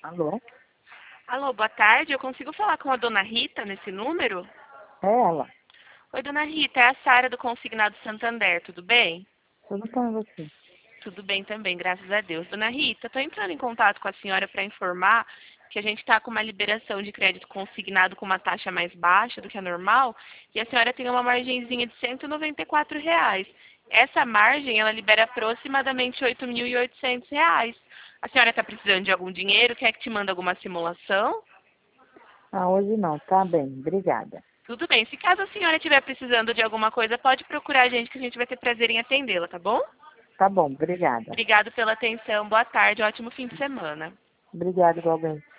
Alô? Alô, boa tarde. Eu consigo falar com a dona Rita nesse número? É ela. Oi, dona Rita, é a Sara do Consignado Santander, tudo bem? Tudo com você. Tudo bem também, graças a Deus. Dona Rita, estou entrando em contato com a senhora para informar que a gente está com uma liberação de crédito consignado com uma taxa mais baixa do que a normal e a senhora tem uma margenzinha de R$ 194. Essa margem, ela libera aproximadamente R$ 8.800. A senhora está precisando de algum dinheiro? Quer que te mande alguma simulação? Ah, hoje não, tá bem, obrigada. Tudo bem. Se caso a senhora estiver precisando de alguma coisa, pode procurar a gente que a gente vai ter prazer em atendê-la, tá bom? Tá bom, obrigada. Obrigado pela atenção. Boa tarde. Ótimo fim de semana. Obrigada igualmente.